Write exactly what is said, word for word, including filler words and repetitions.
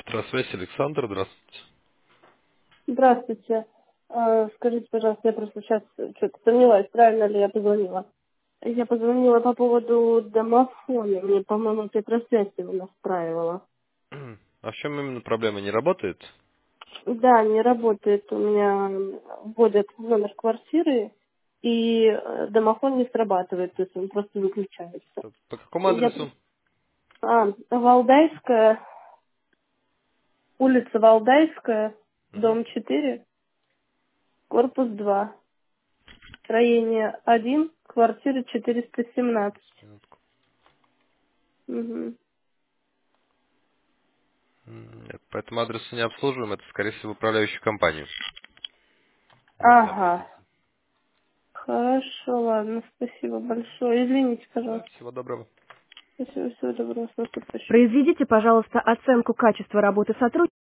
Здравствуйте, Александр, здравствуйте. Здравствуйте. А, Скажите, пожалуйста, я просто сейчас что-то сомневаюсь, правильно ли я позвонила. Я позвонила по поводу домофона. Мне, по-моему, Петросвязь его настраивала. М, А в чем именно проблема? Не работает? Да, не работает. У меня вводят номер квартиры, и э, домофон не срабатывает, то есть он просто выключается. По по какому Я... адресу? прос- А, Валдайская, улица Валдайская, Мгм. дом четыре, корпус два. Строение один, квартира четыреста семнадцать. Минутку. Угу. М, Нет, по этому адресу не обслуживаем, это, скорее всего, управляющую компанию. Нужно Ага. обратиться. Хорошо, ладно, спасибо большое. Извините, Да, пожалуйста. всего доброго. Спасибо, всего доброго, с наступающим. Произведите, пожалуйста, оценку качества работы сотрудника.